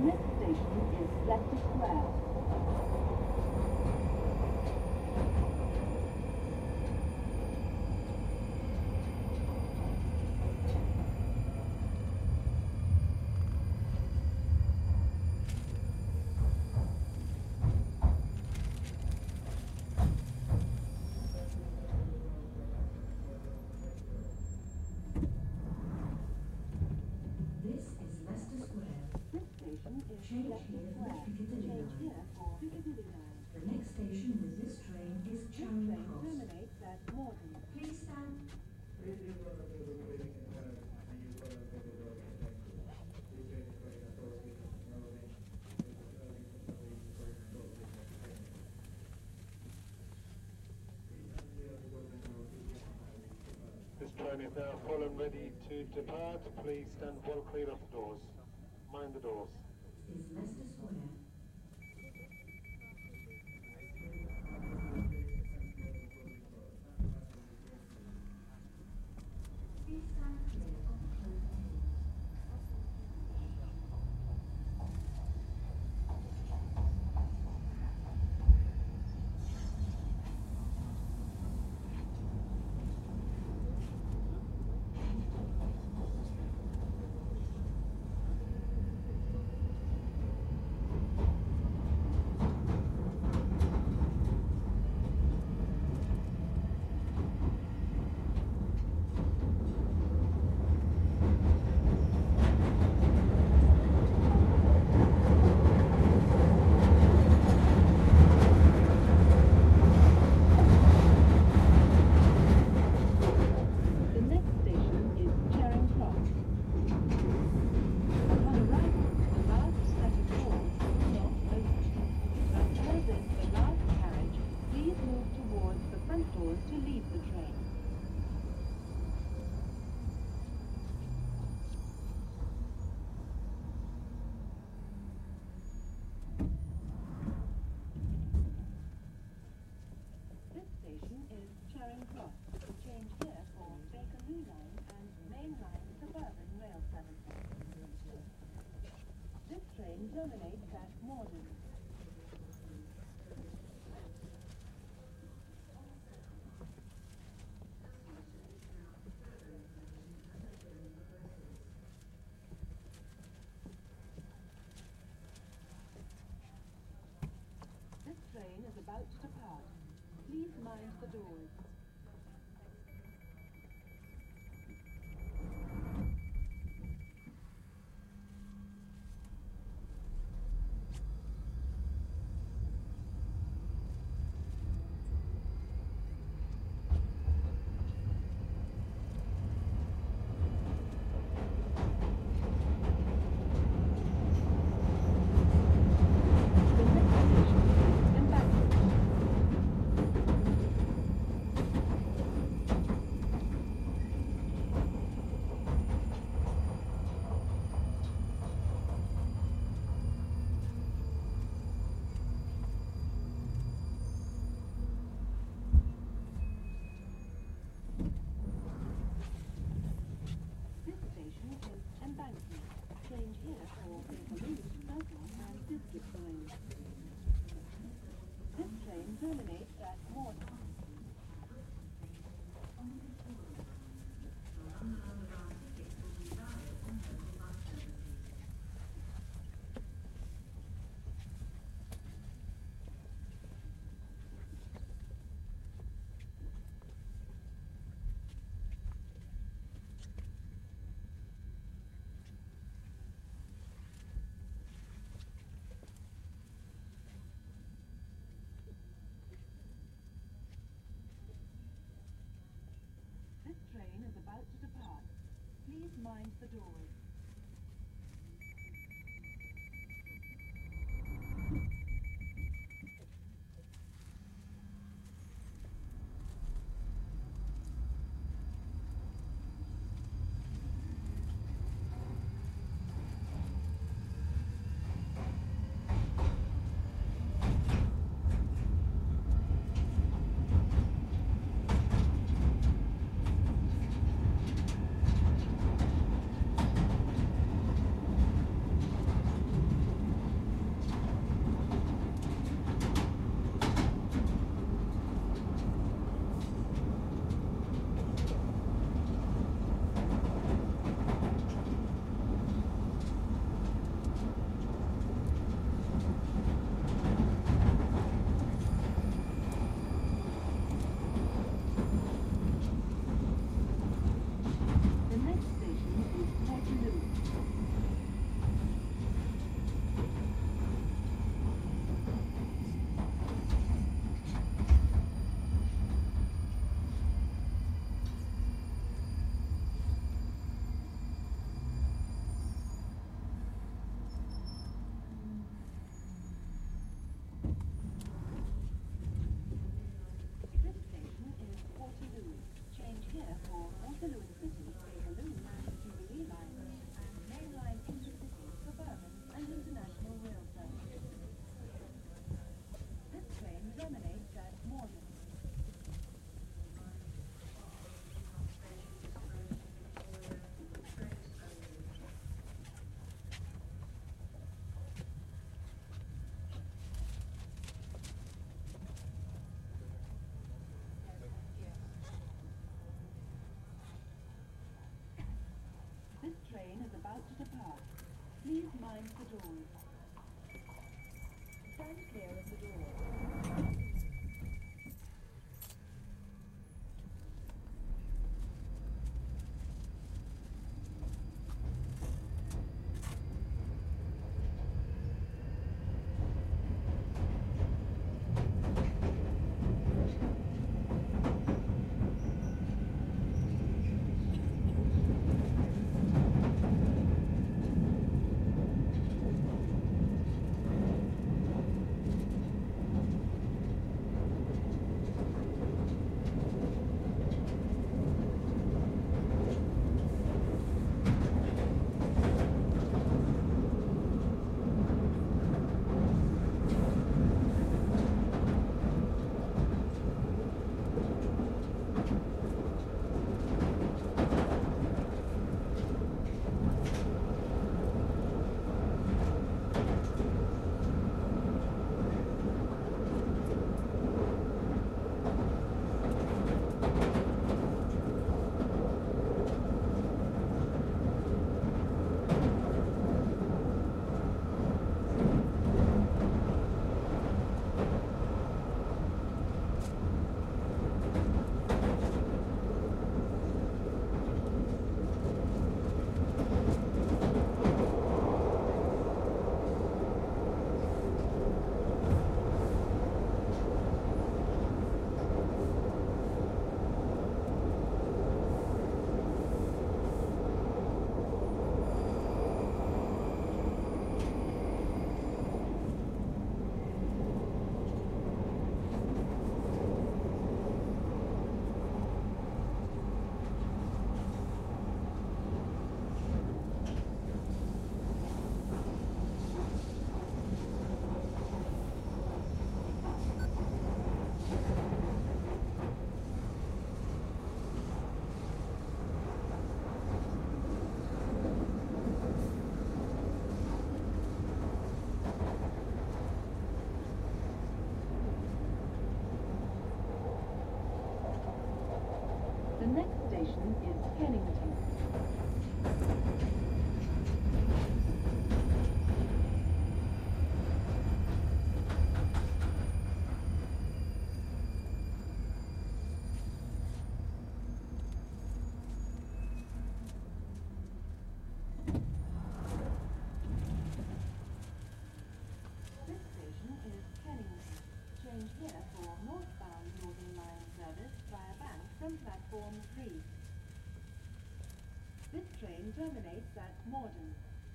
next station is Leicester Square. Change here for Piccadilly Line. The next station with this train is Charing Cross. Terminates at Morden. Please stand. This train is now full and ready to depart. Please stand well clear of the doors. Mind the doors. Is Leicester Square. Please stand clear of the closing doors. Terminates at Morden. This train is about to depart. Please mind the doors. Change here for Bakerloo, Circle and District Line. This train terminates at Morden. About to depart. Please mind the doors. Bakerloo City, Bakerloo and Jubilee lines, and mainline intercity, suburban and international rail services. This train terminates at Morden. This train is about to depart. Please mind the doors. Stand clear of the doors. The next station is Kennington. This station is Kennington. Change here for northbound Northern Line service via Bank from platform 3. This train terminates at Morden.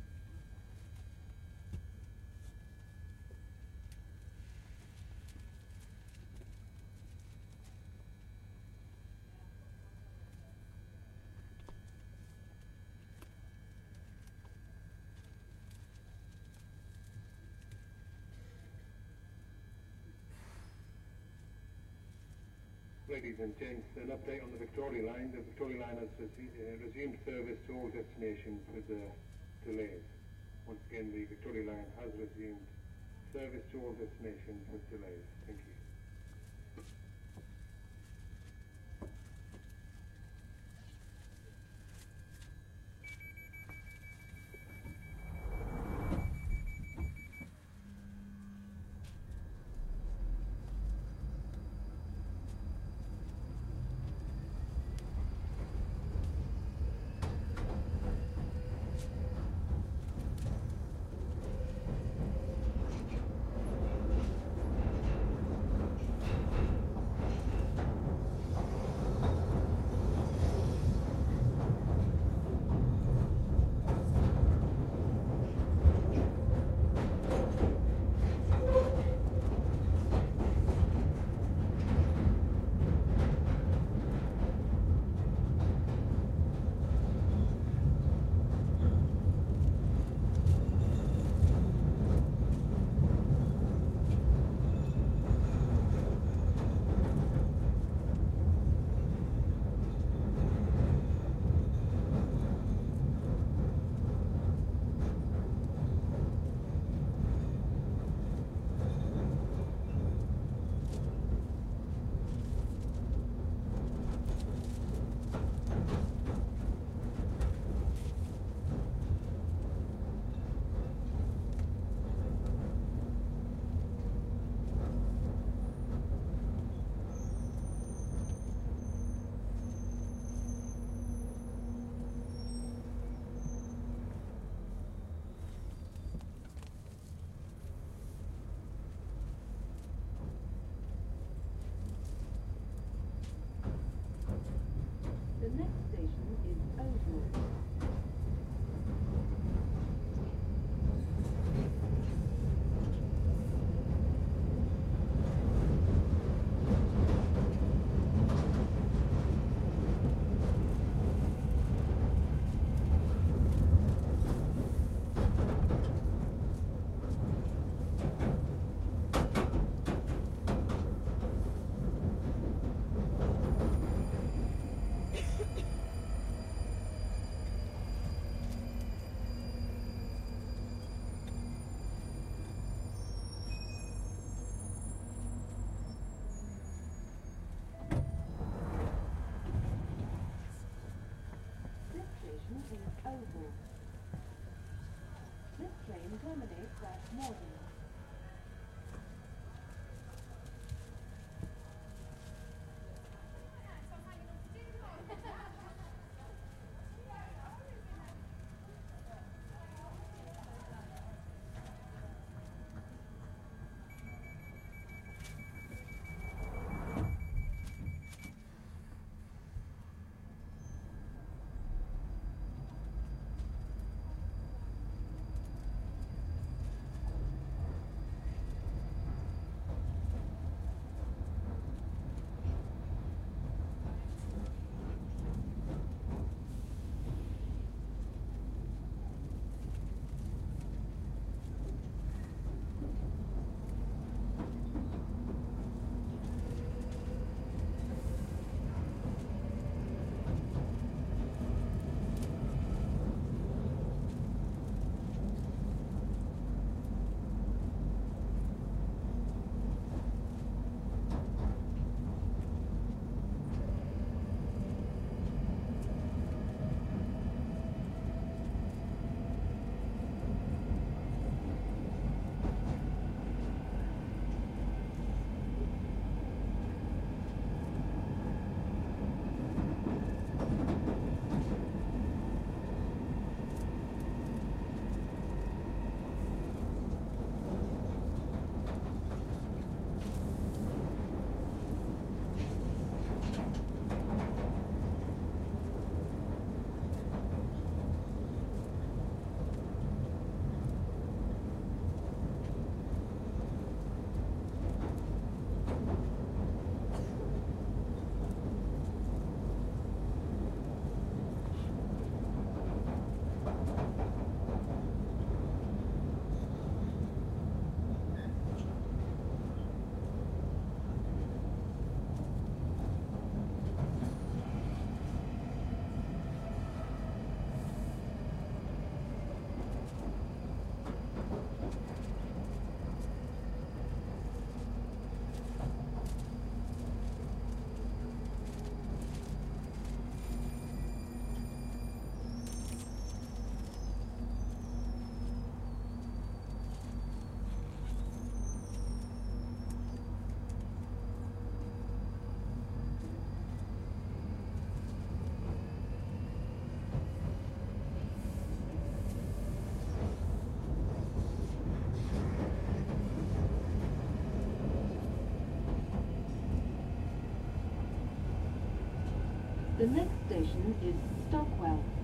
Ladies and gents, an update on the Victoria Line. The Victoria Line has resumed service to all destinations with delays. Once again, the Victoria Line has resumed service to all destinations with delays. Thank you. next station is Oldmoor. Oval. This train terminates at Morden. The next station is Stockwell.